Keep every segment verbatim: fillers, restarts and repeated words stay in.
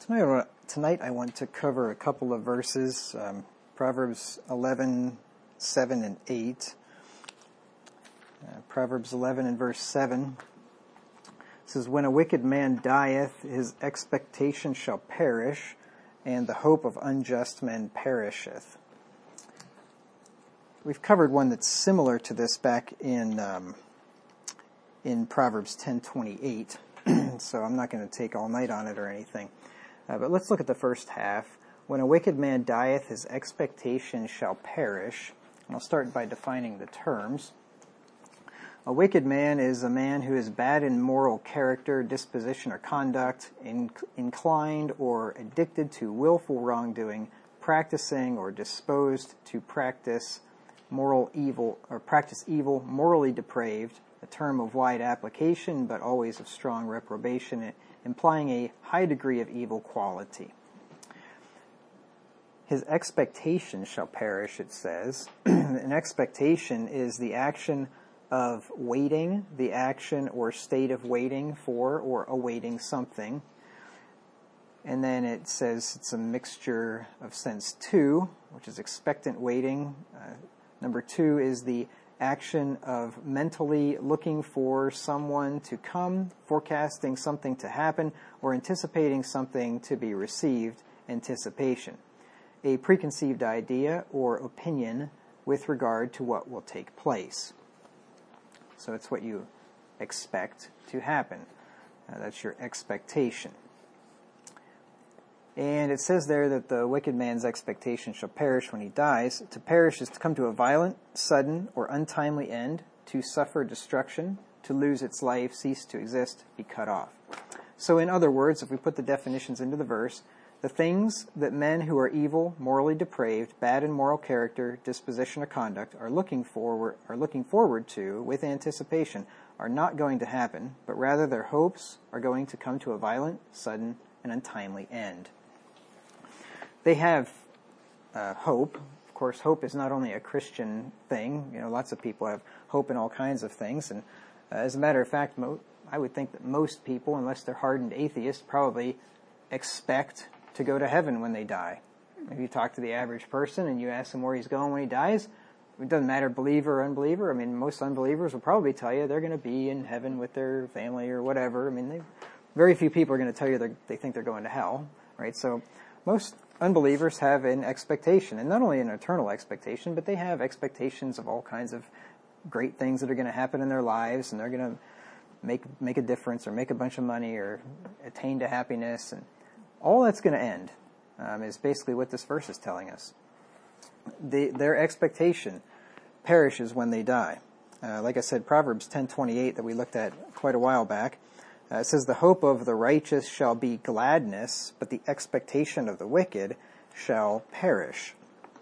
Tonight I, want, tonight I want to cover a couple of verses, um, Proverbs eleven, seven, and eight. Uh, Proverbs eleven and verse seven says, "When a wicked man dieth, his expectation shall perish, and the hope of unjust men perisheth." We've covered one that's similar to this back in um, in Proverbs ten twenty-eight, so I'm not going to take all night on it or anything. Uh, but let's look at the first half. "When a wicked man dieth, his expectation shall perish." And I'll start by defining the terms. A wicked man is a man who is bad in moral character, disposition, or conduct, in, inclined or addicted to willful wrongdoing, practicing or disposed to practice moral evil, or practice evil, morally depraved, a term of wide application but always of strong reprobation, implying a high degree of evil quality. His expectation shall perish, it says. An expectation is the action of waiting, the action or state of waiting for or awaiting something. And then it says it's a mixture of sense two, which is expectant waiting. Uh, number two is the action of mentally looking for someone to come, forecasting something to happen, or anticipating something to be received, anticipation. A preconceived idea or opinion with regard to what will take place. So it's what you expect to happen. Uh, that's your expectation. And it says there that the wicked man's expectation shall perish when he dies. To perish is to come to a violent, sudden, or untimely end, to suffer destruction, to lose its life, cease to exist, be cut off. So in other words, if we put the definitions into the verse, the things that men who are evil, morally depraved, bad in moral character, disposition, or conduct are looking forward, are looking forward to with anticipation are not going to happen, but rather their hopes are going to come to a violent, sudden, and untimely end. They have uh, hope. Of course, hope is not only a Christian thing. You know, lots of people have hope in all kinds of things. And uh, as a matter of fact, mo- I would think that most people, unless they're hardened atheists, probably expect to go to heaven when they die. If you talk to the average person and you ask him where he's going when he dies, it doesn't matter believer or unbeliever. I mean, most unbelievers will probably tell you they're going to be in heaven with their family or whatever. I mean, they, very few people are going to tell you they think they're going to hell, right? So most unbelievers have an expectation, and not only an eternal expectation, but they have expectations of all kinds of great things that are going to happen in their lives, and they're going to make make a difference or make a bunch of money or attain to happiness, and all that's going to end um, is basically what this verse is telling us. The, their expectation perishes when they die. Uh, like I said, Proverbs ten twenty-eight that we looked at quite a while back, Uh, it says, "The hope of the righteous shall be gladness, but the expectation of the wicked shall perish."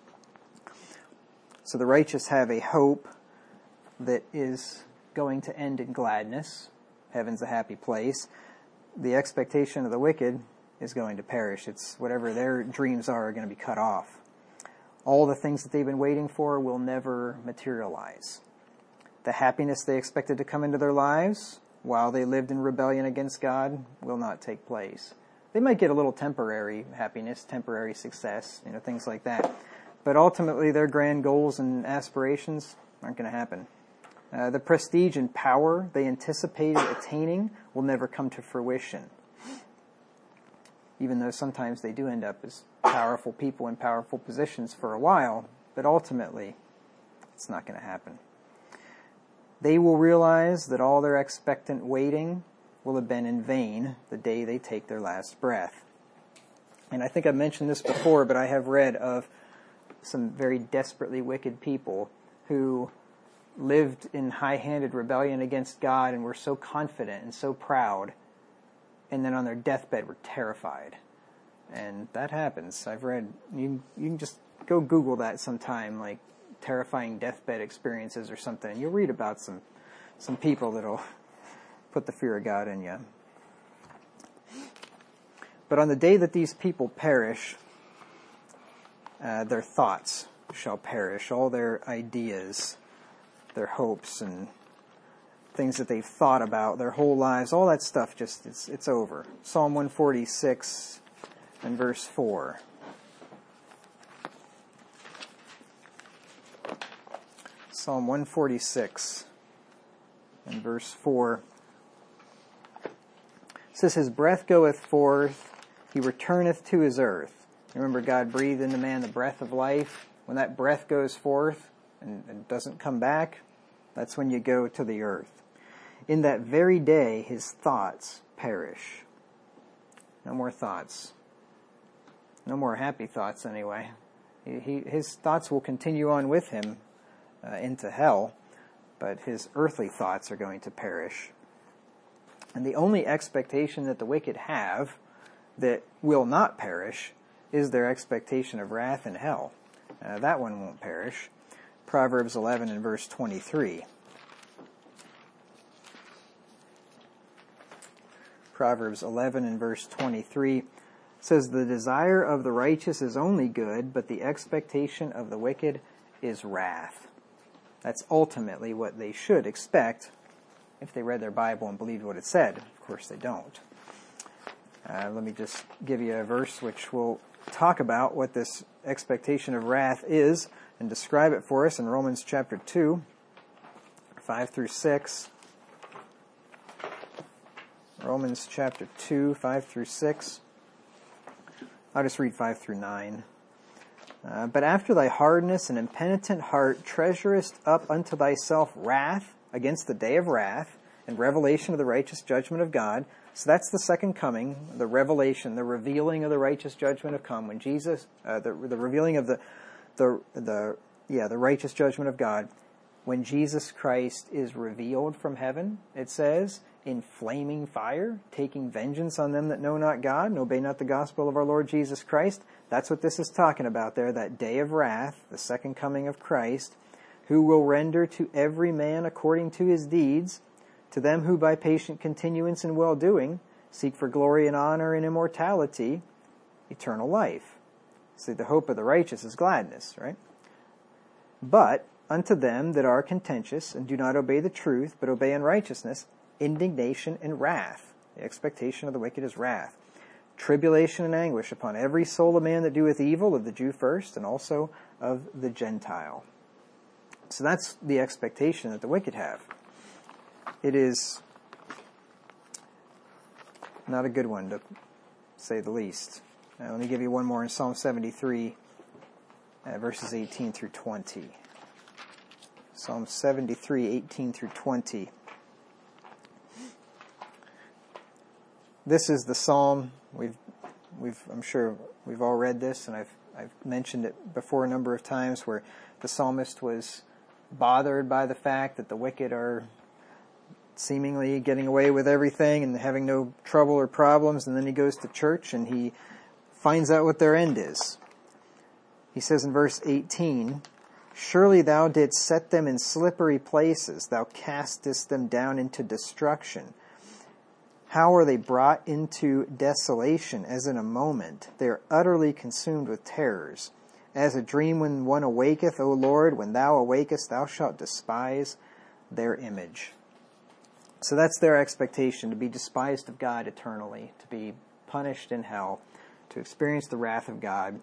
So the righteous have a hope that is going to end in gladness. Heaven's a happy place. The expectation of the wicked is going to perish. It's whatever their dreams are are going to be cut off. All the things that they've been waiting for will never materialize. The happiness they expected to come into their lives while they lived in rebellion against God will not take place. They might get a little temporary happiness, temporary success, you know, things like that. But ultimately their grand goals and aspirations aren't going to happen. Uh, the prestige and power they anticipated attaining will never come to fruition. Even though sometimes they do end up as powerful people in powerful positions for a while, but ultimately it's not going to happen. They will realize that all their expectant waiting will have been in vain the day they take their last breath. And I think I've mentioned this before, but I have read of some very desperately wicked people who lived in high-handed rebellion against God and were so confident and so proud, and then on their deathbed were terrified. And that happens. I've read, you, you can just go Google that sometime, like terrifying deathbed experiences or something, and you'll read about some some people that'll put the fear of God in you. But on the day that these people perish, uh, their thoughts shall perish, all their ideas, their hopes and things that they've thought about their whole lives, all that stuff just, it's, it's over. Psalm one forty-six and verse four. Psalm one forty-six and verse four. It says, his breath goeth forth, he returneth to his earth. Remember, God breathed into man the breath of life. When that breath goes forth and, and doesn't come back, that's when you go to the earth. In that very day, his thoughts perish. No more thoughts. No more happy thoughts, anyway. He, he, his thoughts will continue on with him uh, into hell, but his earthly thoughts are going to perish. And the only expectation that the wicked have that will not perish is their expectation of wrath and hell. Uh, that one won't perish. Proverbs eleven and verse twenty-three. Proverbs eleven and verse twenty-three says, the desire of the righteous is only good, but the expectation of the wicked is wrath. That's ultimately what they should expect if they read their Bible and believed what it said. Of course they don't. Uh, let me just give you a verse which will talk about what this expectation of wrath is and describe it for us in Romans chapter two, five through six. Romans chapter two, five through six. I'll just read five through nine. Uh, but after thy hardness and impenitent heart treasurest up unto thyself wrath against the day of wrath and revelation of the righteous judgment of God. So that's the second coming, the revelation, the revealing of the righteous judgment of come when Jesus, uh, the the revealing of the the the yeah the righteous judgment of God when Jesus Christ is revealed from heaven. It says, in flaming fire, taking vengeance on them that know not God and obey not the gospel of our Lord Jesus Christ. That's what this is talking about there, that day of wrath, the second coming of Christ, who will render to every man according to his deeds, to them who by patient continuance in well-doing seek for glory and honor and immortality, eternal life. See, the hope of the righteous is gladness, right? But unto them that are contentious and do not obey the truth, but obey unrighteousness, indignation and wrath. The expectation of the wicked is wrath. Tribulation and anguish upon every soul of man that doeth evil, of the Jew first, and also of the Gentile. So that's the expectation that the wicked have. It is not a good one, to say the least. Now, let me give you one more in Psalm seventy-three, uh, verses eighteen through twenty. Psalm seventy-three, eighteen through twenty. This is the psalm. We've, we've, I'm sure we've all read this, and I've, I've mentioned it before a number of times, where the psalmist was bothered by the fact that the wicked are seemingly getting away with everything and having no trouble or problems, and then he goes to church and he finds out what their end is. He says in verse eighteen, surely thou didst set them in slippery places, thou castest them down into destruction. How are they brought into desolation as in a moment? They are utterly consumed with terrors. As a dream when one awaketh, O Lord, when thou awakest, thou shalt despise their image. So that's their expectation, to be despised of God eternally, to be punished in hell, to experience the wrath of God.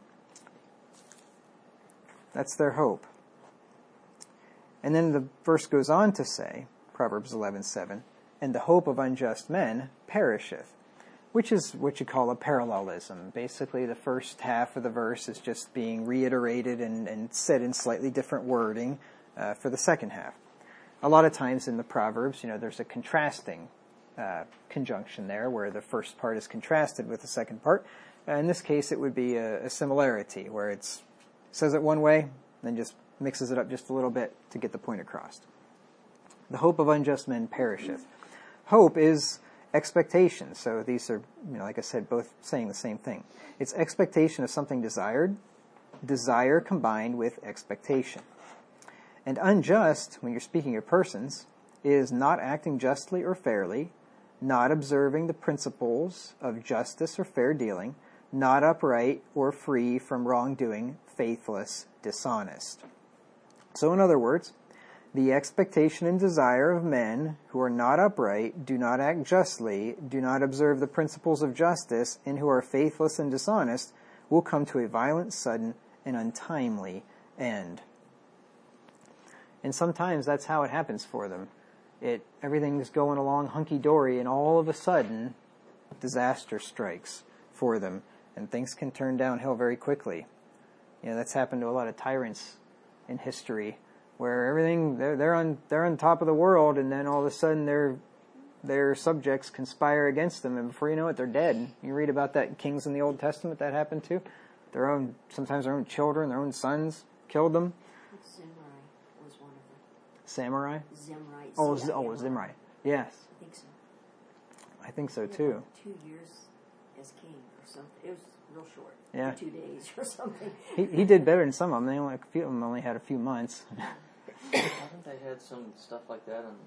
That's their hope. And then the verse goes on to say, Proverbs eleven seven, and the hope of unjust men perisheth, which is what you call a parallelism. Basically, the first half of the verse is just being reiterated and, and said in slightly different wording uh, for the second half. A lot of times in the Proverbs, you know, there's a contrasting uh, conjunction there where the first part is contrasted with the second part. Uh, in this case, it would be a, a similarity where it says it one way, then just mixes it up just a little bit to get the point across. The hope of unjust men perisheth. Hope is expectation. So these are, you know, like I said, both saying the same thing. It's expectation of something desired, desire combined with expectation. And unjust, when you're speaking of persons, is not acting justly or fairly, not observing the principles of justice or fair dealing, not upright or free from wrongdoing, faithless, dishonest. So in other words, The expectation and desire of men who are not upright, do not act justly, do not observe the principles of justice, and who are faithless and dishonest, will come to a violent, sudden, and untimely end. And sometimes that's how it happens for them. It everything's going along hunky-dory, and all of a sudden, disaster strikes for them, and things can turn downhill very quickly. You know, that's happened to a lot of tyrants in history, where everything they're they're on they're on top of the world, and then all of a sudden their their subjects conspire against them, and before you know it, they're dead. You read about that in Kings in the Old Testament that happened to their own, sometimes their own children, their own sons killed them. Zimri was one of them. Samurai? Zimri. Oh, Z- oh, Zimri. Yes, I think so. I think so He had too. like two years as king or something. It was real short. Yeah. Two days or something. He he did better than some of them. They only a few of them only had a few months. Haven't they had some stuff like that in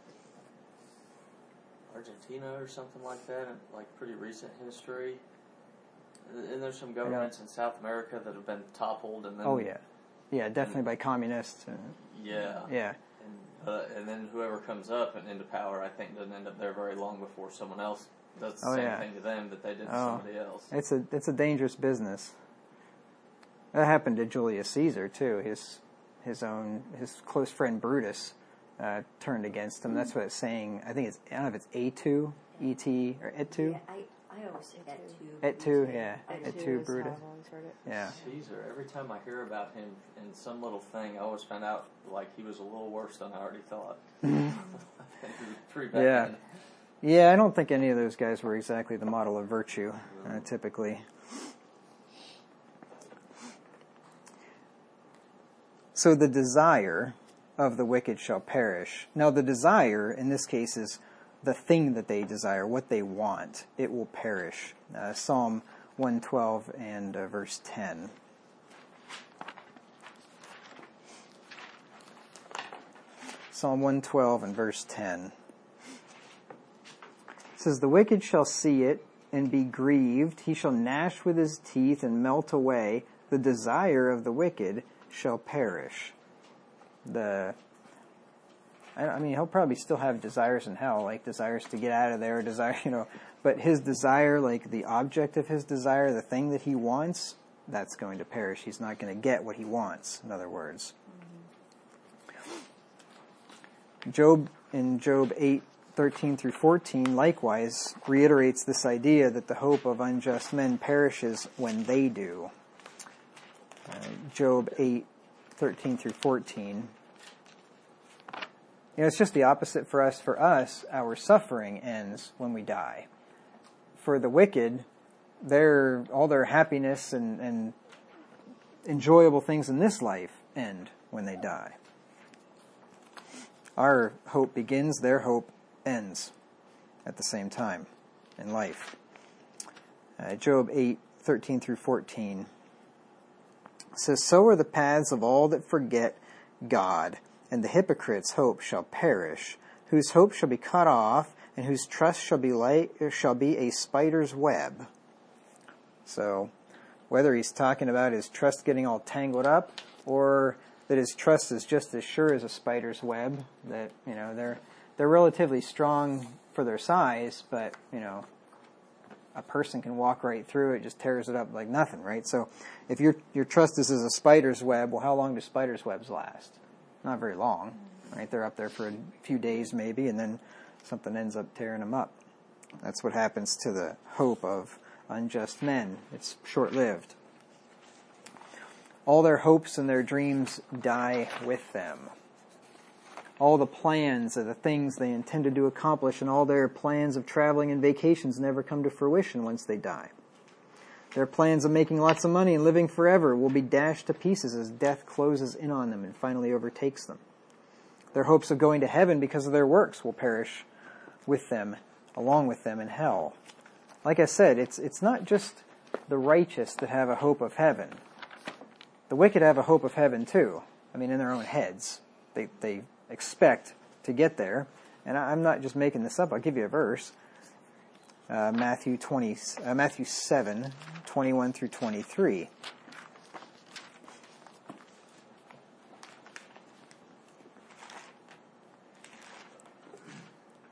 Argentina or something like that in like pretty recent history? And there's some governments in South America that have been toppled, and then Oh yeah, yeah, definitely by communists. And, yeah, yeah, and, uh, and then whoever comes up and into power, I think, doesn't end up there very long before someone else does the Oh, same yeah. thing to them that they did to Oh. somebody else. it's a it's a dangerous business. That happened to Julius Caesar too. His his own his close friend Brutus uh, turned against him. That's what it's saying. I think it's I don't know if it's Et tu, E T or Et tu. Yeah, I, I always say that too. Et tu, yeah, Et Et tu tu, is Brutus. how I've always heard it. Yeah. Caesar, every time I hear about him in some little thing, I always find out like he was a little worse than I already thought. He was pretty bad. Yeah. Yeah, I don't think any of those guys were exactly the model of virtue, uh, typically. So the desire of the wicked shall perish. Now the desire, in this case, is the thing that they desire, what they want. It will perish. Uh, Psalm one twelve and uh, verse ten. Psalm one twelve and verse ten. It says, the wicked shall see it and be grieved. He shall gnash with his teeth and melt away. The desire of the wicked shall perish. The, I I mean, he'll probably still have desires in hell, like desires to get out of there, desire, you know, but his desire, like the object of his desire, the thing that he wants, that's going to perish. He's not going to get what he wants, in other words. Job, in Job eight, thirteen through fourteen, likewise reiterates this idea that the hope of unjust men perishes when they do. Uh, Job eight, thirteen through fourteen. You know, it's just the opposite for us. For us, our suffering ends when we die. For the wicked, their all their happiness and, and enjoyable things in this life end when they die. Our hope begins, their hope ends at the same time in life. Uh, Job eight, thirteen through fourteen says, so are the paths of all that forget God, and the hypocrite's hope shall perish, whose hope shall be cut off, and whose trust shall be like, shall be a spider's web. So, whether he's talking about his trust getting all tangled up, or that his trust is just as sure as a spider's web, that, you know, they're they're relatively strong for their size, but, you know, a person can walk right through it, just tears it up like nothing, right? So if your your trust is as a spider's web, well, how long do spider's webs last? Not very long, right? They're up there for a few days maybe, and then something ends up tearing them up. That's what happens to the hope of unjust men. It's short-lived. All their hopes and their dreams die with them. All the plans of the things they intended to accomplish and all their plans of traveling and vacations never come to fruition once they die. Their plans of making lots of money and living forever will be dashed to pieces as death closes in on them and finally overtakes them. Their hopes of going to heaven because of their works will perish with them, along with them in hell. Like I said, it's it's not just the righteous that have a hope of heaven. The wicked have a hope of heaven too. I mean, in their own heads. They they expect to get there. And I'm not just making this up. I'll give you a verse. Uh, Matthew twenty, uh, Matthew seven, twenty-one through twenty-three.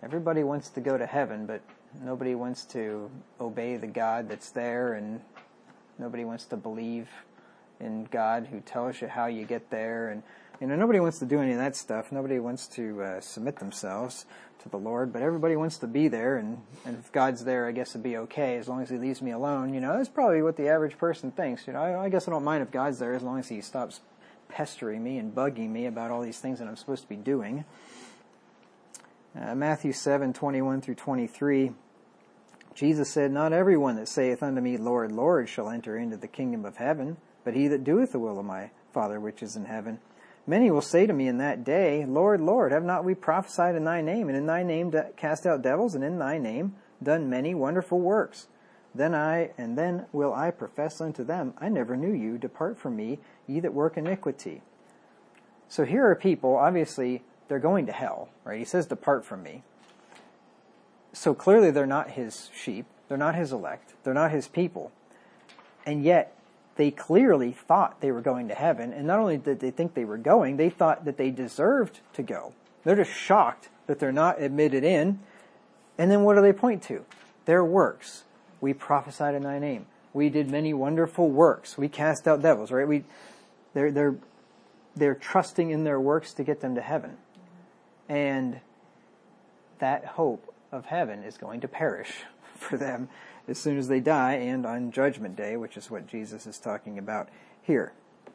everybody wants to go to heaven, but nobody wants to obey the God that's there, and nobody wants to believe in God who tells you how you get there, and you know, nobody wants to do any of that stuff. Nobody wants to uh, submit themselves to the Lord, but everybody wants to be there, and, and if God's there, I guess it'd be okay as long as He leaves me alone. You know, that's probably what the average person thinks. You know, I, I guess I don't mind if God's there as long as He stops pestering me and bugging me about all these things that I'm supposed to be doing. Uh, Matthew seven, twenty-one through twenty-three, Jesus said, "Not everyone that saith unto me, Lord, Lord, shall enter into the kingdom of heaven, but he that doeth the will of my Father which is in heaven. Many will say to me in that day, Lord, Lord, have not we prophesied in thy name, and in thy name cast out devils, and in thy name done many wonderful works? Then I, and then will I profess unto them, I never knew you. Depart from me, ye that work iniquity." So here are people, obviously, they're going to hell, right? He says, "Depart from me." So clearly they're not His sheep. They're not His elect. They're not His people. And yet, they clearly thought they were going to heaven. And not only did they think they were going, they thought that they deserved to go. They're just shocked that they're not admitted in. And then what do they point to? Their works. We prophesied in thy name. We did many wonderful works. We cast out devils, right? We, they're, they're, they're trusting in their works to get them to heaven. And that hope of heaven is going to perish for them as soon as they die and on Judgment Day, which is what Jesus is talking about here.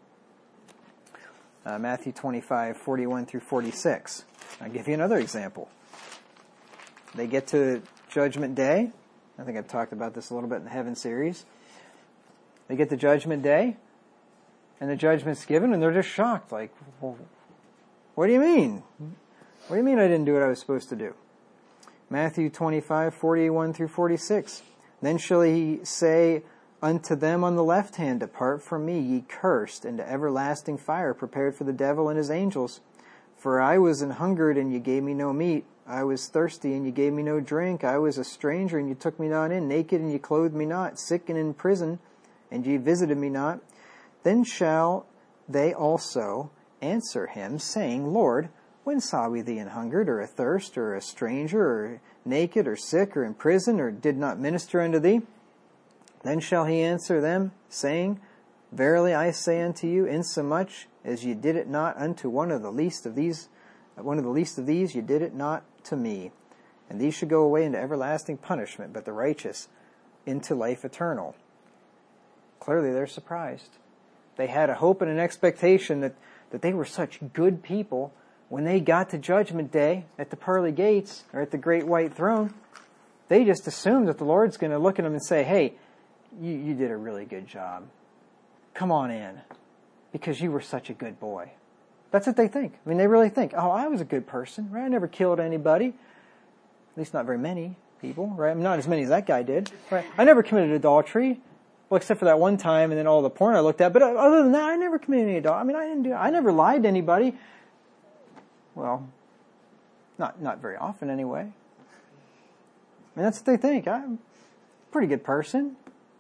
Uh, Matthew twenty-five, forty-one through forty-six. I'll give you another example. They get to Judgment Day. I think I've talked about this a little bit in the Heaven series. They get to Judgment Day, and the judgment's given, and they're just shocked. Like, well, what do you mean? What do you mean I didn't do what I was supposed to do? Matthew twenty-five, forty-one through forty-six. Then shall he say unto them on the left hand, Depart from me, ye cursed, into everlasting fire, prepared for the devil and his angels. For I was an hungered, and ye gave me no meat. I was thirsty, and ye gave me no drink. I was a stranger, and ye took me not in. Naked, and ye clothed me not. Sick and in prison, and ye visited me not. Then shall they also answer him, saying, Lord, when saw we thee an hungered, or athirst, or a stranger, or naked, or sick, or in prison, or did not minister unto thee? Then shall he answer them, saying, Verily I say unto you, insomuch as ye did it not unto one of the least of these, one of the least of these, ye did it not to me. And these should go away into everlasting punishment, but the righteous into life eternal. Clearly they're surprised. They had a hope and an expectation that, that they were such good people. When they got to Judgment Day at the pearly gates, or at the great white throne, they just assumed that the Lord's going to look at them and say, hey, you, you did a really good job. Come on in, because you were such a good boy. That's what they think. I mean, they really think, oh, I was a good person, right? I never killed anybody. At least not very many people, right? I mean, not as many as that guy did, right? I never committed adultery, well, except for that one time and then all the porn I looked at. But other than that, I never committed any adultery. I mean, I didn't do, I never lied to anybody. Well, not not very often anyway. I mean, that's what they think. I'm a pretty good person.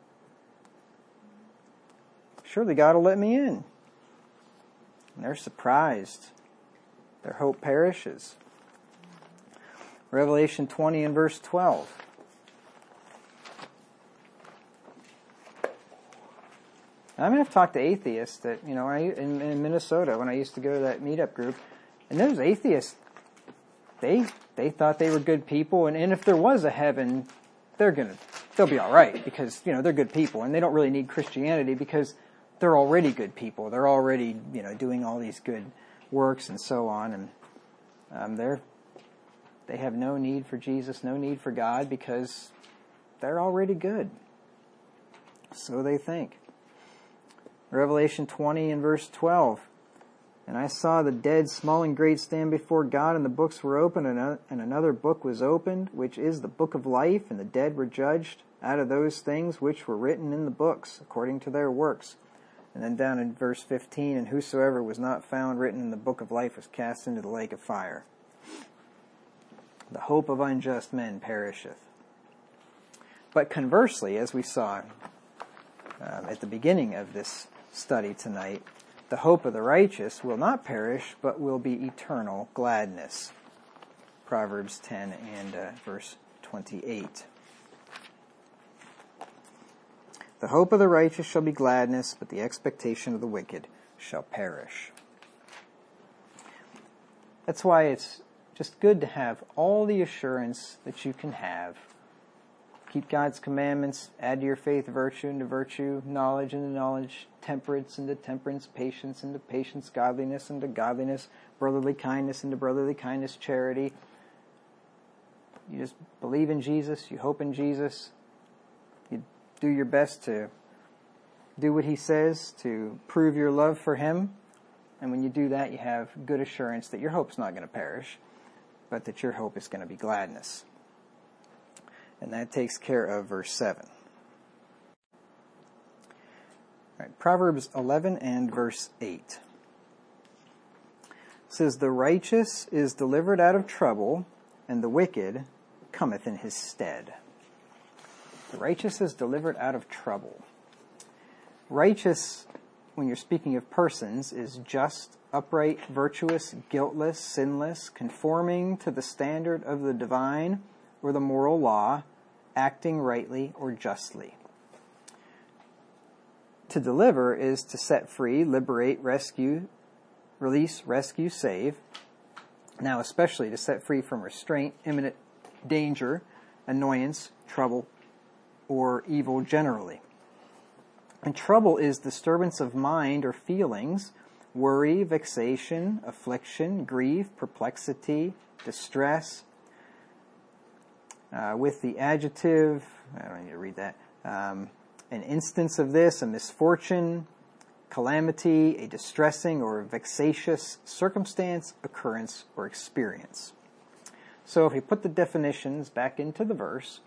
Surely God will let me in. And they're surprised. Their hope perishes. Revelation twenty and verse twelve. I mean, I've talked to atheists that, you know, I, in, in Minnesota when I used to go to that meetup group, and those atheists, they they thought they were good people, and, and if there was a heaven, they're gonna they'll be all right because, you know, they're good people, and they don't really need Christianity because they're already good people. They're already, you know, doing all these good works and so on, and um, they're they have no need for Jesus, no need for God because they're already good. So they think. Revelation twenty and verse twelve. And I saw the dead, small and great, stand before God, and the books were opened, and another book was opened, which is the book of life, and the dead were judged out of those things which were written in the books, according to their works. And then down in verse fifteen, and whosoever was not found written in the book of life was cast into the lake of fire. The hope of unjust men perisheth. But conversely, as we saw um, at the beginning of this study tonight, the hope of the righteous will not perish, but will be eternal gladness. Proverbs ten and uh, verse twenty-eight. The hope of the righteous shall be gladness, but the expectation of the wicked shall perish. That's why it's just good to have all the assurance that you can have. Keep God's commandments, add to your faith virtue into virtue, knowledge into knowledge, temperance into temperance, patience into patience, godliness into godliness, brotherly kindness into brotherly kindness, charity. You just believe in Jesus, you hope in Jesus, you do your best to do what he says, to prove your love for him, and when you do that, you have good assurance that your hope's not going to perish, but that your hope is going to be gladness. And that takes care of verse seven. All right, Proverbs eleven and verse eight. It says, the righteous is delivered out of trouble, and the wicked cometh in his stead. The righteous is delivered out of trouble. Righteous, when you're speaking of persons, is just, upright, virtuous, guiltless, sinless, conforming to the standard of the divine or the moral law, acting rightly or justly. To deliver is to set free, liberate, rescue, release, rescue, save. Now especially to set free from restraint, imminent danger, annoyance, trouble, or evil generally. And trouble is disturbance of mind or feelings, worry, vexation, affliction, grief, perplexity, distress. Uh, with the adjective, I don't need to read that, um, an instance of this, a misfortune, calamity, a distressing or vexatious circumstance, occurrence, or experience. So if we put the definitions back into the verse,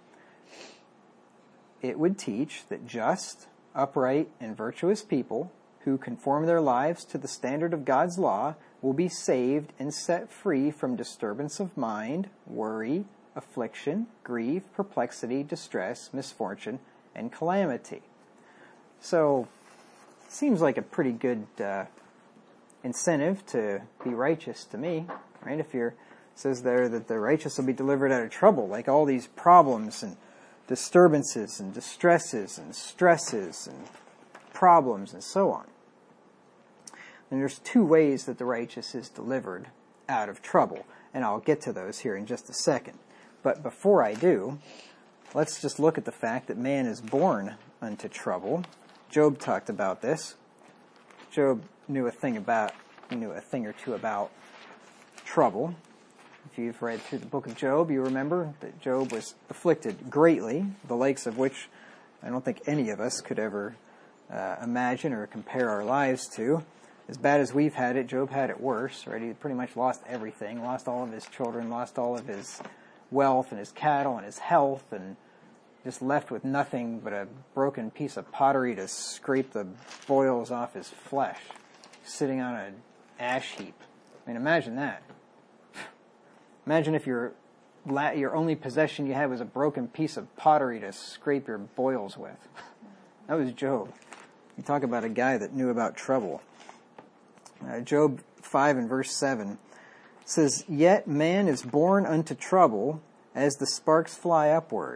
it would teach that just, upright, and virtuous people who conform their lives to the standard of God's law will be saved and set free from disturbance of mind, worry, affliction, grief, perplexity, distress, misfortune, and calamity. So, it seems like a pretty good uh, incentive to be righteous to me, right? If you're, it says there that the righteous will be delivered out of trouble, like all these problems and disturbances and distresses and stresses and problems and so on. And there's two ways that the righteous is delivered out of trouble, and I'll get to those here in just a second. But before I do, let's just look at the fact that man is born unto trouble. Job talked about this. Job knew a thing about, he knew a thing or two about trouble. If you've read through the book of Job, you remember that Job was afflicted greatly, the likes of which I don't think any of us could ever uh, imagine or compare our lives to. As bad as we've had it, Job had it worse, right? He pretty much lost everything, lost all of his children, lost all of his wealth and his cattle and his health, and just left with nothing but a broken piece of pottery to scrape the boils off his flesh, sitting on an ash heap. I mean, imagine that. Imagine if your la- your only possession you had was a broken piece of pottery to scrape your boils with. That was Job. You talk about a guy that knew about trouble. Uh, Job five and verse seven says, yet man is born unto trouble as the sparks fly upward.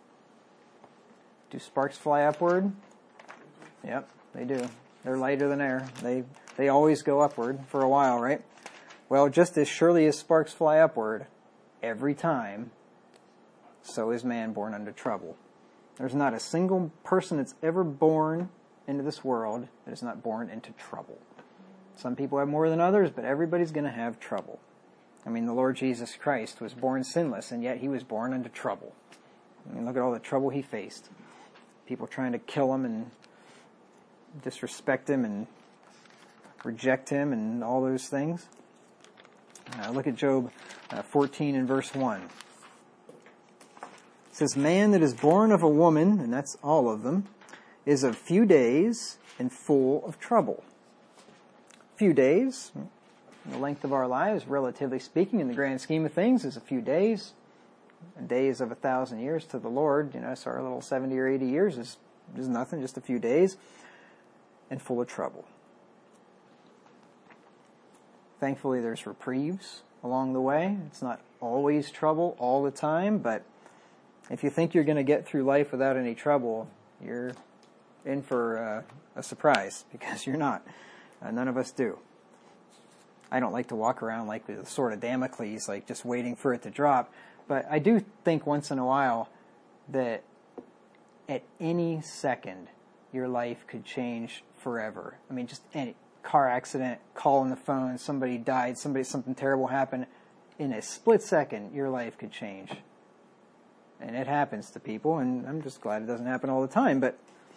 Do sparks fly upward? Yep, they do. They're lighter than air. They they always go upward for a while, right? Well, just as surely as sparks fly upward every time, so is man born unto trouble. There's not a single person that's ever born into this world that is not born into trouble. Some people have more than others, but everybody's going to have trouble. I mean, the Lord Jesus Christ was born sinless, and yet he was born into trouble. I mean, look at all the trouble he faced. People trying to kill him and disrespect him and reject him and all those things. Uh, look at Job uh, fourteen and verse one. It says, man that is born of a woman, and that's all of them, is of few days and full of trouble. Few days, the length of our lives, relatively speaking, in the grand scheme of things, is a few days. A day is of a thousand years to the Lord. You know, so our little seventy or eighty years is, is nothing, just a few days, and full of trouble. Thankfully, there's reprieves along the way. It's not always trouble all the time, but if you think you're going to get through life without any trouble, you're in for uh, a surprise, because you're not. Uh, none of us do. I don't like to walk around like with the sword of Damocles, like just waiting for it to drop. But I do think once in a while that at any second, your life could change forever. I mean, just any car accident, call on the phone, somebody died, somebody, something terrible happened. In a split second, your life could change. And it happens to people, and I'm just glad it doesn't happen all the time, but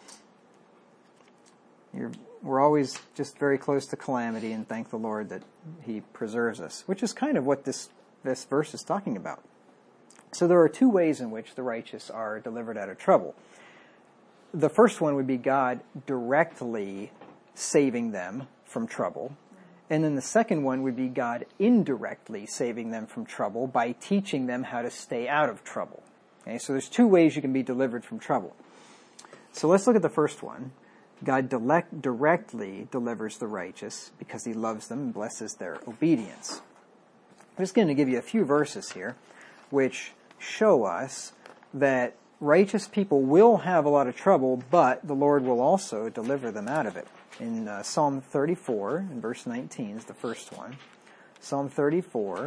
you're, we're always just very close to calamity, and thank the Lord that He preserves us, which is kind of what this, this verse is talking about. So there are two ways in which the righteous are delivered out of trouble. The first one would be God directly saving them from trouble. And then the second one would be God indirectly saving them from trouble by teaching them how to stay out of trouble. Okay, so there's two ways you can be delivered from trouble. So let's look at the first one. God direct, directly delivers the righteous because He loves them and blesses their obedience. I'm just going to give you a few verses here which show us that righteous people will have a lot of trouble, but the Lord will also deliver them out of it. In uh, Psalm thirty-four, in verse nineteen, is the first one. Psalm thirty-four,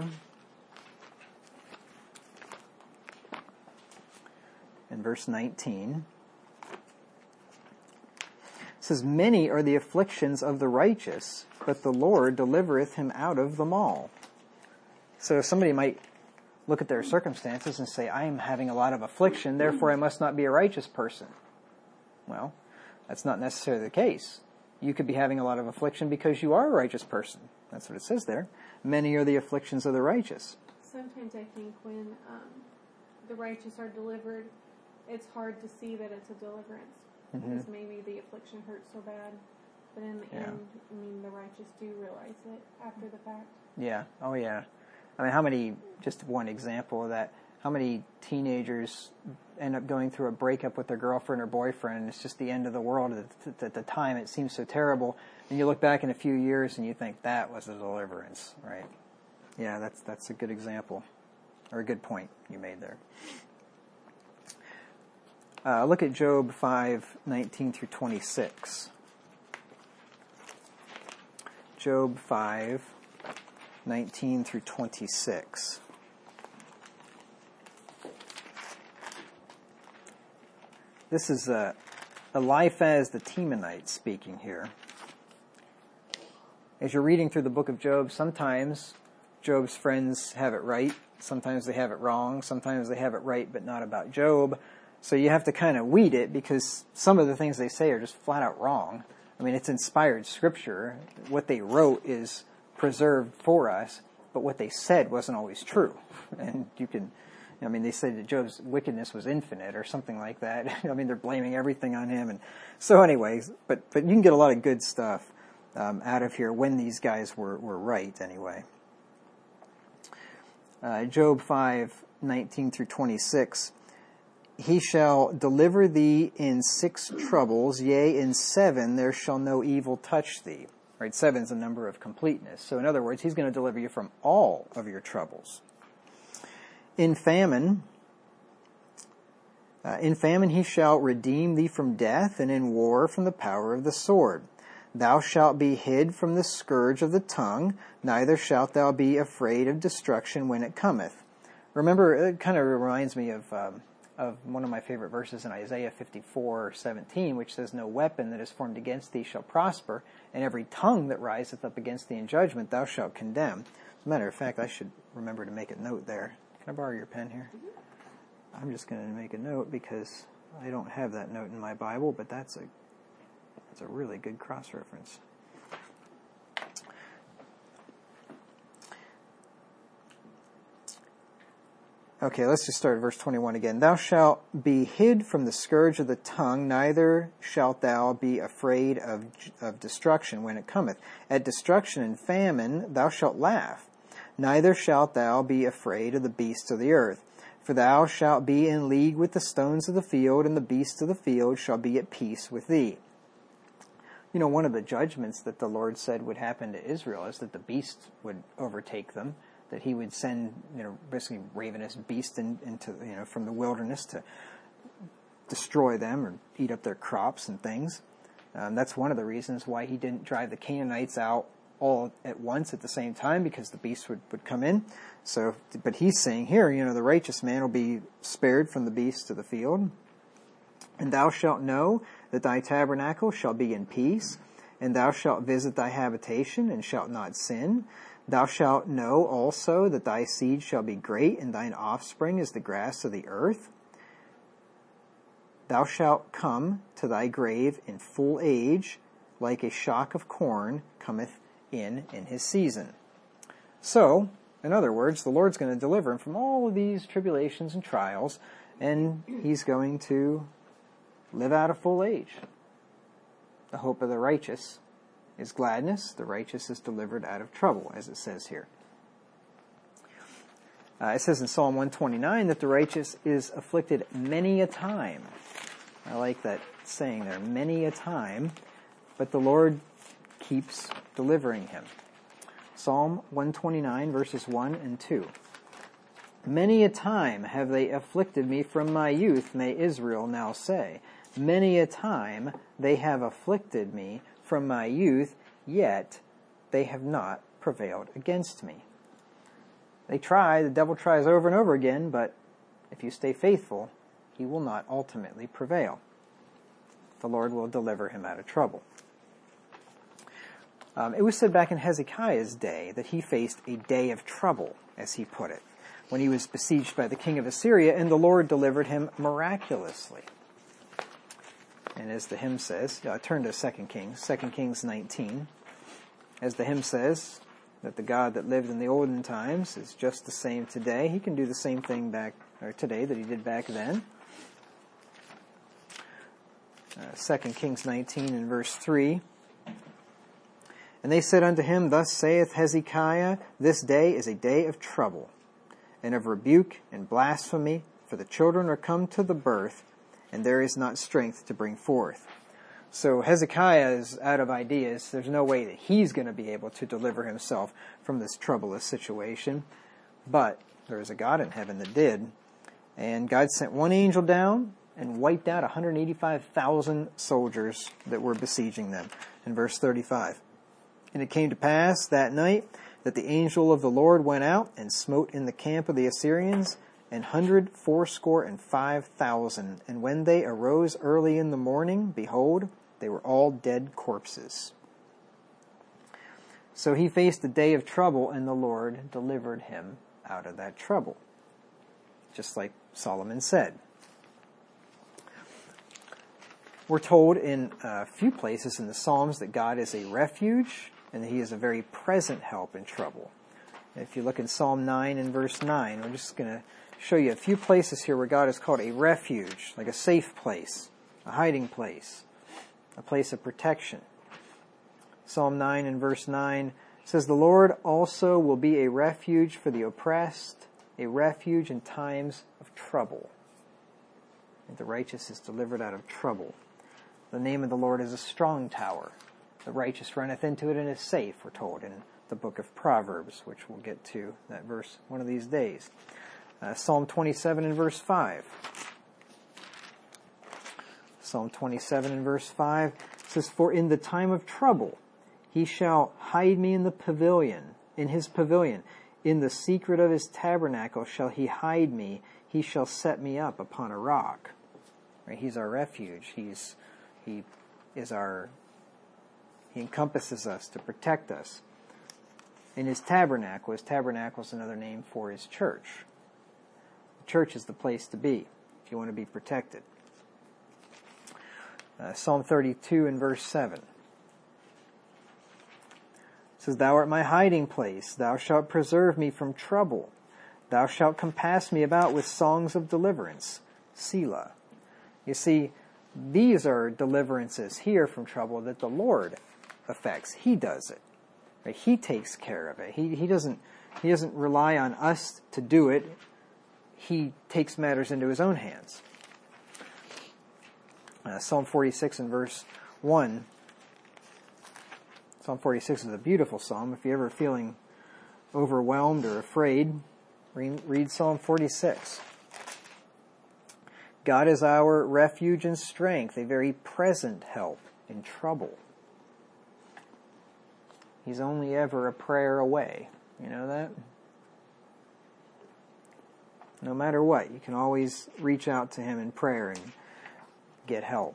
in verse nineteen, it says, "Many are the afflictions of the righteous, but the Lord delivereth him out of them all." So somebody might look at their circumstances and say, I am having a lot of affliction, therefore I must not be a righteous person. Well, that's not necessarily the case. You could be having a lot of affliction because you are a righteous person. That's what it says there. Many are the afflictions of the righteous. Sometimes I think when um, the righteous are delivered, it's hard to see that it's a deliverance. Mm-hmm. Because maybe the affliction hurts so bad. But in the yeah. end, I mean, the righteous do realize it after the fact. Yeah. Oh, yeah. I mean, how many, just one example of that, how many teenagers end up going through a breakup with their girlfriend or boyfriend, and it's just the end of the world. At, at the time, it seems so terrible. And you look back in a few years and you think, that was a deliverance, right? Yeah, that's that's a good example, or a good point you made there. Uh, look at Job five, nineteen through twenty-six. Job five, nineteen through twenty-six. This is uh, Eliphaz the Temanite speaking here. As you're reading through the book of Job, sometimes Job's friends have it right, sometimes they have it wrong, sometimes they have it right but not about Job. So you have to kind of weed it, because some of the things they say are just flat out wrong. I mean, it's inspired scripture. What they wrote is preserved for us, but what they said wasn't always true. And you can, I mean, they said that Job's wickedness was infinite or something like that. I mean, they're blaming everything on him. And so anyways, but, but you can get a lot of good stuff um, out of here when these guys were, were right anyway. Uh, Job five, nineteen through twenty-six. He shall deliver thee in six troubles, yea, in seven there shall no evil touch thee. Right, seven is a number of completeness. So in other words, He's going to deliver you from all of your troubles. In famine, uh, in famine He shall redeem thee from death, and in war from the power of the sword. Thou shalt be hid from the scourge of the tongue, neither shalt thou be afraid of destruction when it cometh. Remember, it kind of reminds me of um, of one of my favorite verses in Isaiah fifty-four, seventeen, which says, "No weapon that is formed against thee shall prosper, and every tongue that riseth up against thee in judgment thou shalt condemn." As a matter of fact, I should remember to make a note there. Can I borrow your pen here? Mm-hmm. I'm just going to make a note because I don't have that note in my Bible, but that's a that's a really good cross-reference. Okay, let's just start at verse twenty-one again. Thou shalt be hid from the scourge of the tongue, neither shalt thou be afraid of, of destruction when it cometh. At destruction and famine thou shalt laugh, neither shalt thou be afraid of the beasts of the earth. For thou shalt be in league with the stones of the field, and the beasts of the field shall be at peace with thee. You know, one of the judgments that the Lord said would happen to Israel is that the beasts would overtake them. that he would send, you know, basically ravenous beasts in, into, you know, from the wilderness to destroy them or eat up their crops and things. Um, that's one of the reasons why he didn't drive the Canaanites out all at once at the same time, because the beasts would, would come in. So, but he's saying here, you know, the righteous man will be spared from the beasts of the field. And thou shalt know that thy tabernacle shall be in peace, and thou shalt visit thy habitation, and shalt not sin. Thou shalt know also that thy seed shall be great, and thine offspring is the grass of the earth. Thou shalt come to thy grave in full age, like a shock of corn cometh in in his season. So, in other words, the Lord's going to deliver him from all of these tribulations and trials, and he's going to live out a full age. The hope of the righteous is gladness. The righteous is delivered out of trouble, as it says here. Uh, it says in Psalm one twenty-nine that the righteous is afflicted many a time. I like that saying there, many a time, but the Lord keeps delivering him. Psalm one twenty-nine, verses one and two. Many a time have they afflicted me from my youth, may Israel now say. Many a time they have afflicted me from my youth, yet they have not prevailed against me. They try, the devil tries over and over again, but if you stay faithful, he will not ultimately prevail. The Lord will deliver him out of trouble. Um, it was said back in Hezekiah's day that he faced a day of trouble, as he put it, when he was besieged by the king of Assyria, and the Lord delivered him miraculously. And as the hymn says, uh, turn to Second Kings, Second Kings nineteen. As the hymn says, that the God that lived in the olden times is just the same today. He can do the same thing back or today that he did back then. Uh, Second Kings nineteen and verse three. And they said unto him, Thus saith Hezekiah, This day is a day of trouble, and of rebuke and blasphemy, for the children are come to the birth, and there is not strength to bring forth. So Hezekiah is out of ideas. There's no way that he's going to be able to deliver himself from this troublous situation. But there is a God in heaven that did. And God sent one angel down and wiped out one hundred eighty-five thousand soldiers that were besieging them. In verse thirty-five. And it came to pass that night that the angel of the Lord went out and smote in the camp of the Assyrians an hundred fourscore and five thousand. And when they arose early in the morning, behold, they were all dead corpses. So he faced a day of trouble, and the Lord delivered him out of that trouble. Just like Solomon said. We're told in a few places in the Psalms that God is a refuge, and that he is a very present help in trouble. If you look in Psalm nine and verse nine, we're just going to show you a few places here where God is called a refuge, like a safe place, a hiding place, a place of protection. Psalm nine and verse nine says, The Lord also will be a refuge for the oppressed, a refuge in times of trouble. And the righteous is delivered out of trouble. The name of the Lord is a strong tower. The righteous runneth into it and is safe, we're told in the book of Proverbs, which we'll get to that verse one of these days. Uh, Psalm twenty-seven and verse five. Psalm twenty-seven and verse five says, For in the time of trouble he shall hide me in the pavilion, in his pavilion. In the secret of his tabernacle shall he hide me. He shall set me up upon a rock. Right? He's our refuge. He's he is our he encompasses us to protect us. In his tabernacle, his tabernacle is another name for his church. The church is the place to be if you want to be protected. Uh, Psalm thirty-two and verse seven. It says, Thou art my hiding place. Thou shalt preserve me from trouble. Thou shalt compass me about with songs of deliverance. Selah. You see, these are deliverances here from trouble that the Lord affects. He does it. Right? He takes care of it. He, he doesn't, he doesn't rely on us to do it. He takes matters into his own hands. Uh, Psalm forty-six and verse one. Psalm forty-six is a beautiful psalm. If you're ever feeling overwhelmed or afraid, read, read Psalm forty-six. God is our refuge and strength, a very present help in trouble. He's only ever a prayer away. You know that? No matter what, you can always reach out to him in prayer and get help.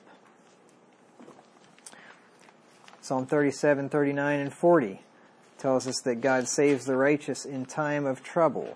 Psalm thirty-seven, thirty-nine, and forty tells us that God saves the righteous in time of trouble.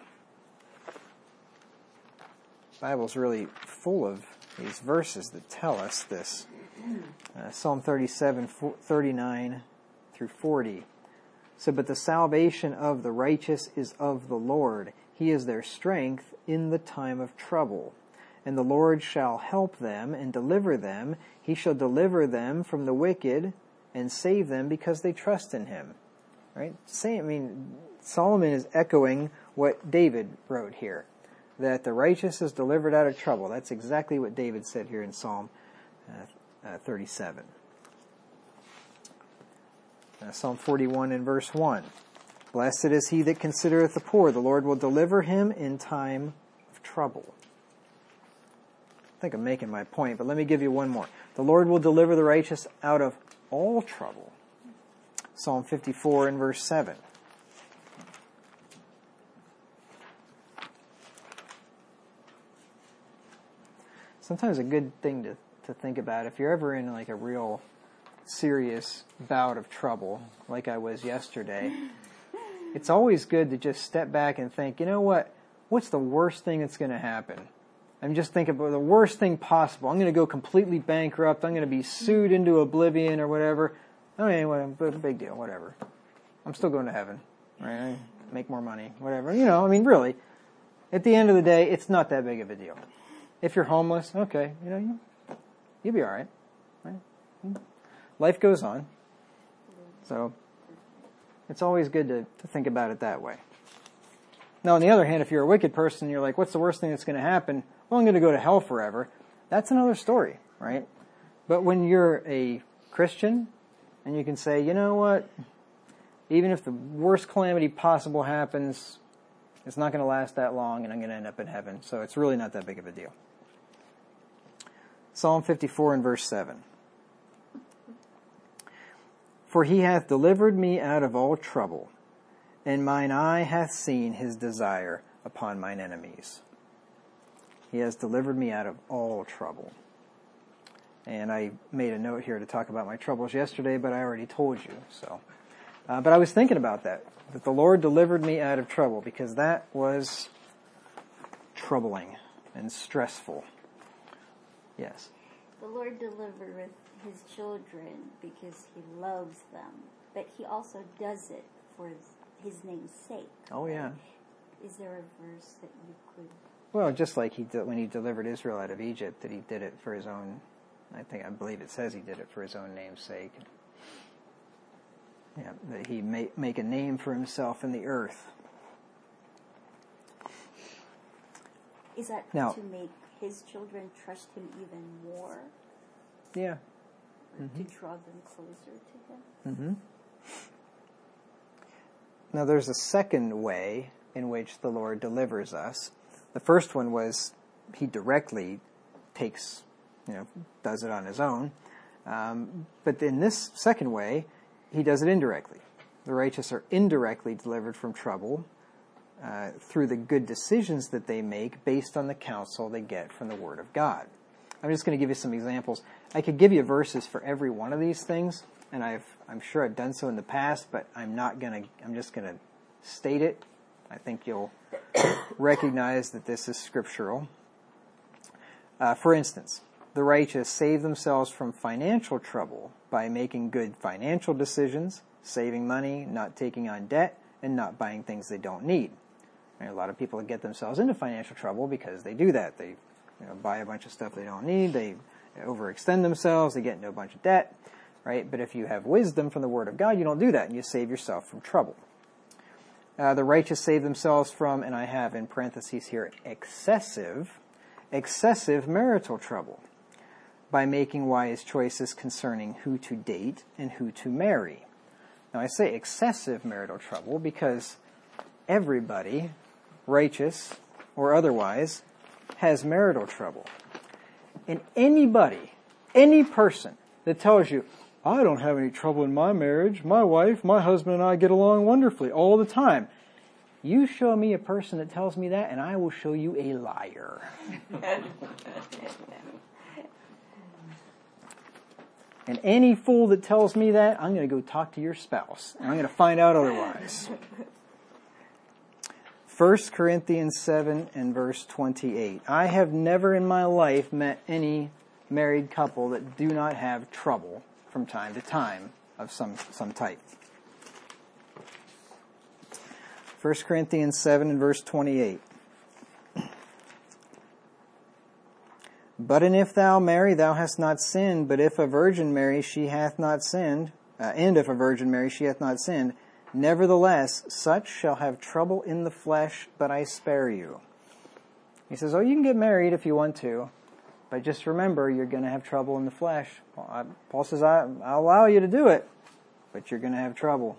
The Bible's really full of these verses that tell us this. Uh, Psalm thirty-seven, thirty-nine through forty. So, but the salvation of the righteous is of the Lord. He is their strength in the time of trouble. And the Lord shall help them and deliver them. He shall deliver them from the wicked and save them because they trust in him. Right? Same, I mean, Solomon is echoing what David wrote here, that the righteous is delivered out of trouble. That's exactly what David said here in Psalm uh, uh, thirty-seven. Uh, Psalm forty-one and verse one. Blessed is he that considereth the poor. The Lord will deliver him in time of trouble. I think I'm making my point, but let me give you one more. The Lord will deliver the righteous out of all trouble. Psalm fifty-four and verse seven. Sometimes a good thing to, to think about, if you're ever in like a real serious bout of trouble, like I was yesterday, it's always good to just step back and think, you know what, what's the worst thing that's going to happen? I'm just thinking about the worst thing possible. I'm going to go completely bankrupt. I'm going to be sued into oblivion or whatever. Oh, anyway, big deal, whatever. I'm still going to heaven, right? I make more money, whatever. You know, I mean, really, at the end of the day, it's not that big of a deal. If you're homeless, okay, you know, you, you'll be all right, right? Life goes on. So it's always good to, to think about it that way. Now, on the other hand, if you're a wicked person, you're like, what's the worst thing that's going to happen? Well, I'm going to go to hell forever. That's another story, right? But when you're a Christian and you can say, you know what, even if the worst calamity possible happens, it's not going to last that long and I'm going to end up in heaven. So it's really not that big of a deal. Psalm fifty-four and verse seven. For he hath delivered me out of all trouble, and mine eye hath seen his desire upon mine enemies. He has delivered me out of all trouble. And I made a note here to talk about my troubles yesterday, but I already told you. So, uh, but I was thinking about that, that the Lord delivered me out of trouble, because that was troubling and stressful. Yes. The Lord delivereth his children because he loves them, but he also does it for his, his name's sake. Oh, yeah. Is there a verse that you could... Well, just like he did when he delivered Israel out of Egypt, that he did it for his own, I think, I believe it says he did it for his own name's sake. Yeah, that he may make a name for himself in the earth. Is that now, to make his children trust him even more? Yeah. Mm-hmm. To draw them closer to him? Mm-hmm. Now there's a second way in which the Lord delivers us. The first one was he directly takes, you know, does it on his own. Um, but in this second way, he does it indirectly. The righteous are indirectly delivered from trouble uh, through the good decisions that they make based on the counsel they get from the Word of God. I'm just going to give you some examples. I could give you verses for every one of these things, and I've, I'm sure I've done so in the past, but I'm not going to, I'm just going to state it. I think you'll recognize that this is scriptural. Uh, for instance, the righteous save themselves from financial trouble by making good financial decisions, saving money, not taking on debt, and not buying things they don't need. And a lot of people get themselves into financial trouble because they do that. They you know, buy a bunch of stuff they don't need, they overextend themselves, they get into a bunch of debt, right? But if you have wisdom from the Word of God, you don't do that, and you save yourself from trouble. Uh, the righteous save themselves from, and I have in parentheses here, excessive, excessive marital trouble by making wise choices concerning who to date and who to marry. Now I say excessive marital trouble because everybody, righteous or otherwise, has marital trouble. And anybody, any person that tells you, I don't have any trouble in my marriage, my wife, my husband and I get along wonderfully all the time. You show me a person that tells me that, and I will show you a liar. And any fool that tells me that, I'm going to go talk to your spouse, and I'm going to find out otherwise. First Corinthians seven and verse twenty-eight. I have never in my life met any married couple that do not have trouble from time to time of some, some type. First Corinthians seven and verse twenty-eight. But and if thou marry, thou hast not sinned, but if a virgin marry, she hath not sinned, uh, and if a virgin marry, she hath not sinned. Nevertheless, such shall have trouble in the flesh, but I spare you. He says, oh, you can get married if you want to, but just remember, you're going to have trouble in the flesh. Well, I, Paul says, I, I'll allow you to do it, but you're going to have trouble.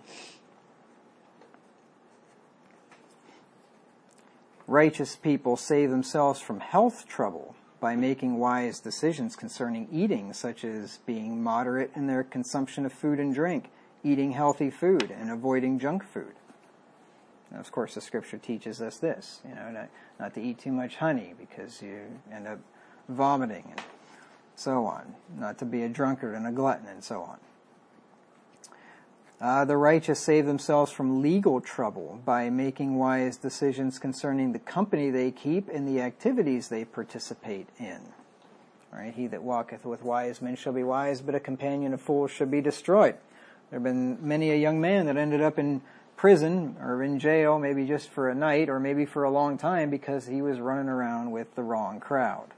Righteous people save themselves from health trouble by making wise decisions concerning eating, such as being moderate in their consumption of food and drink, eating healthy food, and avoiding junk food. Now, of course, the Scripture teaches us this, you know, not, not to eat too much honey because you end up vomiting and so on, not to be a drunkard and a glutton and so on. Uh, the righteous save themselves from legal trouble by making wise decisions concerning the company they keep and the activities they participate in. Right? He that walketh with wise men shall be wise, but a companion of fools shall be destroyed. There have been many a young man that ended up in prison or in jail, maybe just for a night or maybe for a long time because he was running around with the wrong crowd.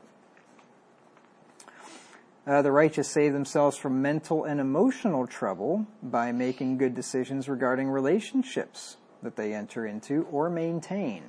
Uh, the righteous save themselves from mental and emotional trouble by making good decisions regarding relationships that they enter into or maintain.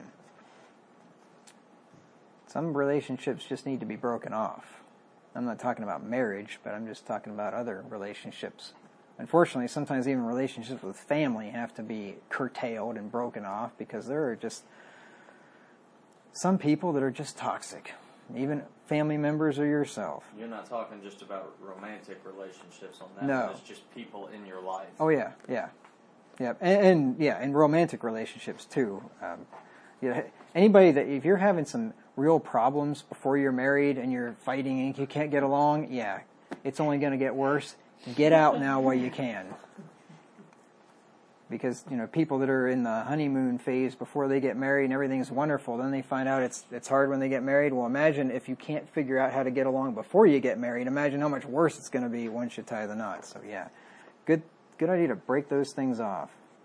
Some relationships just need to be broken off. I'm not talking about marriage, but I'm just talking about other relationships. Unfortunately, sometimes even relationships with family have to be curtailed and broken off because there are just some people that are just toxic. Even family members or yourself. You're not talking just about romantic relationships on that. No. It's just people in your life. Oh yeah, yeah, yeah, and, and yeah, and romantic relationships too. Um, yeah, anybody that if you're having some real problems before you're married and you're fighting and you can't get along, yeah, it's only going to get worse. Get out now while you can. Because, you know, people that are in the honeymoon phase before they get married and everything's wonderful, then they find out it's it's hard when they get married. Well, imagine if you can't figure out how to get along before you get married. Imagine how much worse it's going to be once you tie the knot. So, yeah, good good idea to break those things off.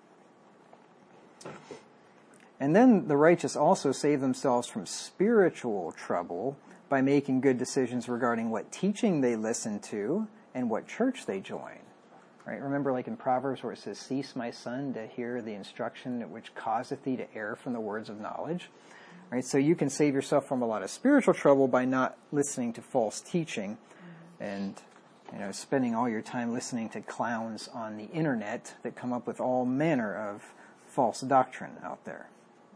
And then the righteous also save themselves from spiritual trouble by making good decisions regarding what teaching they listen to and what church they join. Right? Remember, like in Proverbs where it says, cease, my son, to hear the instruction which causeth thee to err from the words of knowledge. Right? So you can save yourself from a lot of spiritual trouble by not listening to false teaching and, you know, spending all your time listening to clowns on the internet that come up with all manner of false doctrine out there.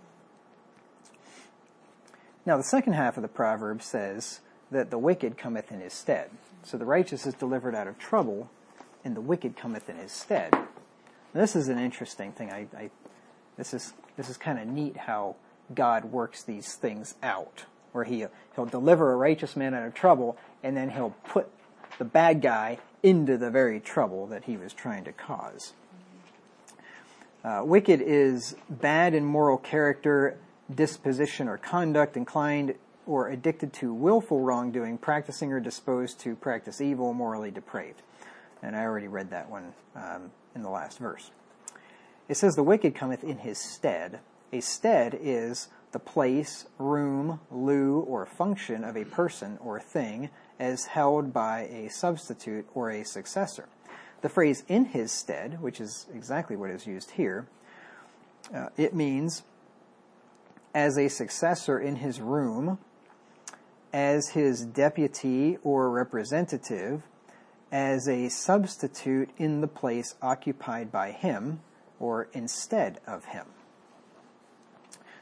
Now, the second half of the proverb says that the wicked cometh in his stead. So the righteous is delivered out of trouble, and the wicked cometh in his stead. Now, this is an interesting thing. I, I this is this is kind of neat how God works these things out, where he he'll deliver a righteous man out of trouble, and then he'll put the bad guy into the very trouble that he was trying to cause. Uh, wicked is bad in moral character, disposition, or conduct, inclined or addicted to willful wrongdoing, practicing or disposed to practice evil, morally depraved. And I already read that one um, in the last verse. It says, the wicked cometh in his stead. A stead is the place, room, lieu, or function of a person or thing as held by a substitute or a successor. The phrase in his stead, which is exactly what is used here, uh, it means as a successor in his room, as his deputy or representative, as a substitute in the place occupied by him or instead of him.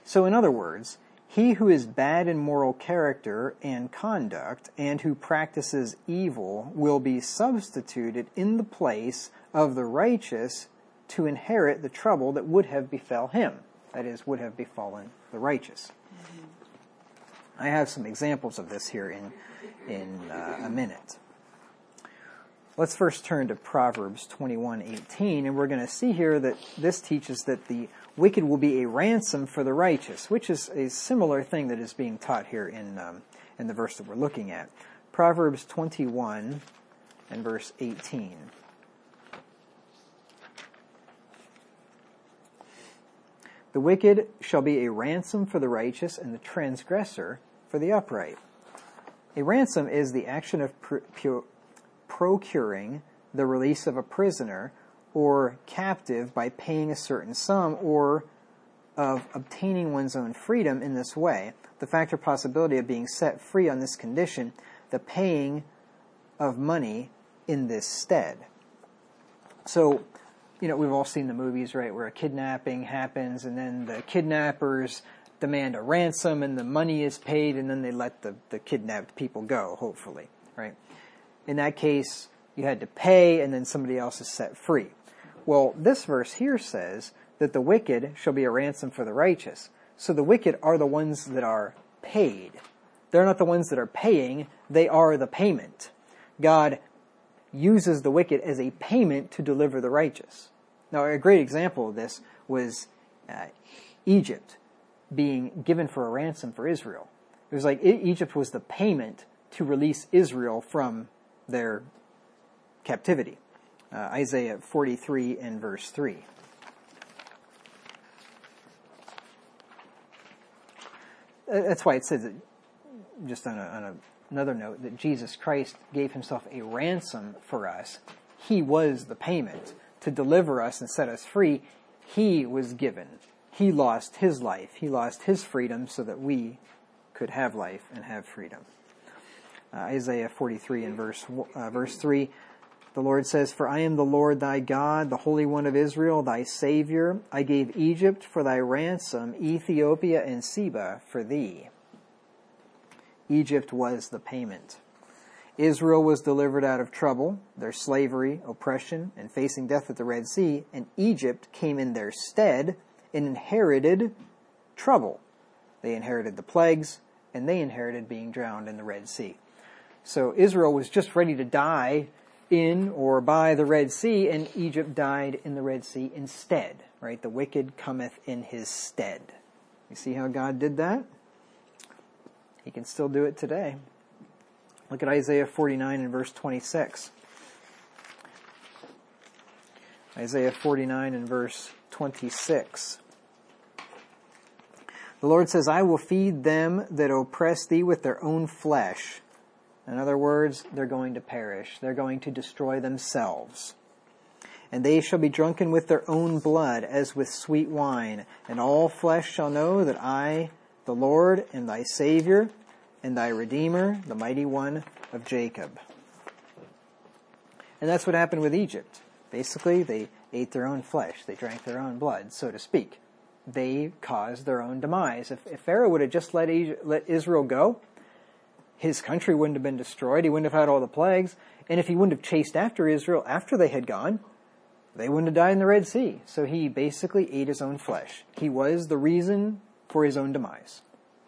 So in other words, he who is bad in moral character and conduct and who practices evil will be substituted in the place of the righteous to inherit the trouble that would have befell him. That is, would have befallen the righteous. Mm-hmm. I have some examples of this here in, in uh, a minute. Let's first turn to Proverbs twenty-one eighteen, and we're going to see here that this teaches that the wicked will be a ransom for the righteous, which is a similar thing that is being taught here in um, in the verse that we're looking at. Proverbs twenty-one and verse eighteen. The wicked shall be a ransom for the righteous, and the transgressor for the upright. A ransom is the action of pr- pure procuring the release of a prisoner or captive by paying a certain sum, or of obtaining one's own freedom in this way. The fact or possibility of being set free on this condition, the paying of money in this stead. So, you know, we've all seen the movies, right, where a kidnapping happens and then the kidnappers demand a ransom and the money is paid and then they let the, the kidnapped people go, hopefully, right? In that case, you had to pay and then somebody else is set free. Well, this verse here says that the wicked shall be a ransom for the righteous. So the wicked are the ones that are paid. They're not the ones that are paying, they are the payment. God uses the wicked as a payment to deliver the righteous. Now, a great example of this was uh, Egypt being given for a ransom for Israel. It was like Egypt was the payment to release Israel from their captivity. Uh, Isaiah forty-three and verse three. That's why it says, that, just on, a, on a, another note, that Jesus Christ gave himself a ransom for us. He was the payment to deliver us and set us free. He was given. He lost his life. He lost his freedom so that we could have life and have freedom. Uh, Isaiah forty-three and verse uh, verse three, the Lord says, "For I am the Lord thy God, the Holy One of Israel, thy Savior. I gave Egypt for thy ransom, Ethiopia and Seba for thee." Egypt was the payment. Israel was delivered out of trouble, their slavery, oppression, and facing death at the Red Sea, and Egypt came in their stead and inherited trouble. They inherited the plagues, and they inherited being drowned in the Red Sea. So Israel was just ready to die in or by the Red Sea, and Egypt died in the Red Sea instead, right? The wicked cometh in his stead. You see how God did that? He can still do it today. Look at Isaiah forty-nine and verse twenty-six. Isaiah forty-nine and verse twenty-six. The Lord says, "I will feed them that oppress thee with their own flesh." In other words, they're going to perish. They're going to destroy themselves. "And they shall be drunken with their own blood, as with sweet wine. And all flesh shall know that I, the Lord, am thy Savior, and thy Redeemer, the mighty one of Jacob." And that's what happened with Egypt. Basically, they ate their own flesh. They drank their own blood, so to speak. They caused their own demise. If, if Pharaoh would have just let, Egypt, let Israel go, his country wouldn't have been destroyed. He wouldn't have had all the plagues. And if he wouldn't have chased after Israel after they had gone, they wouldn't have died in the Red Sea. So he basically ate his own flesh. He was the reason for his own demise.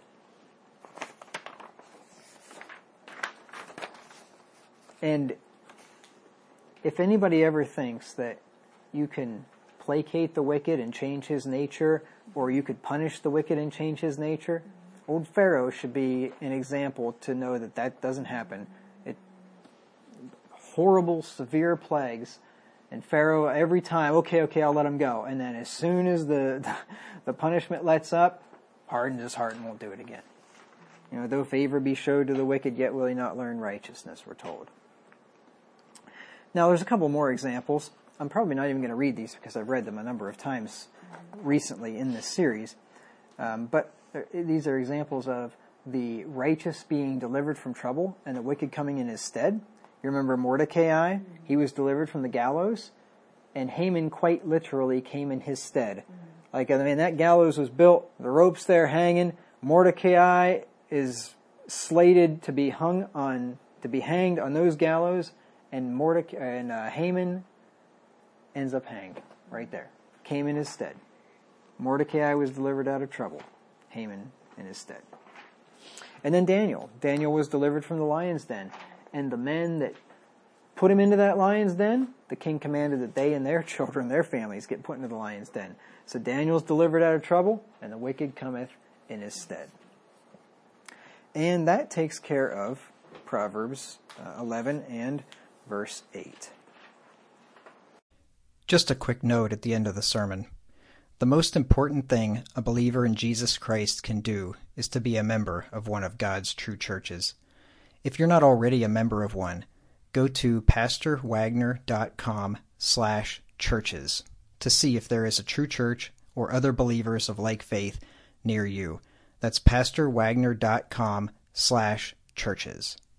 And if anybody ever thinks that you can placate the wicked and change his nature, or you could punish the wicked and change his nature, old Pharaoh should be an example to know that that doesn't happen. It, horrible, severe plagues, and Pharaoh every time, okay, okay, I'll let him go. And then as soon as the the punishment lets up, hardens his heart and won't do it again. You know, though favor be showed to the wicked, yet will he not learn righteousness, we're told. Now, there's a couple more examples. I'm probably not even going to read these because I've read them a number of times recently in this series. Um, but these are examples of the righteous being delivered from trouble and the wicked coming in his stead. You remember Mordecai? He was delivered from the gallows, and Haman quite literally came in his stead. Like, I mean, that gallows was built, the rope's there hanging, Mordecai is slated to be hung on, to be hanged on those gallows, and Mordecai, and uh, Haman ends up hanged right there. Came in his stead. Mordecai was delivered out of trouble. Haman in his stead. And then Daniel. Daniel was delivered from the lion's den. And the men that put him into that lion's den, the king commanded that they and their children, their families, get put into the lion's den. So Daniel's delivered out of trouble, and the wicked cometh in his stead. And that takes care of Proverbs uh, eleven and verse eight. Just a quick note at the end of the sermon. The most important thing a believer in Jesus Christ can do is to be a member of one of God's true churches. If you're not already a member of one, go to pastorwagner.com slash churches to see if there is a true church or other believers of like faith near you. That's pastorwagner.com slash churches.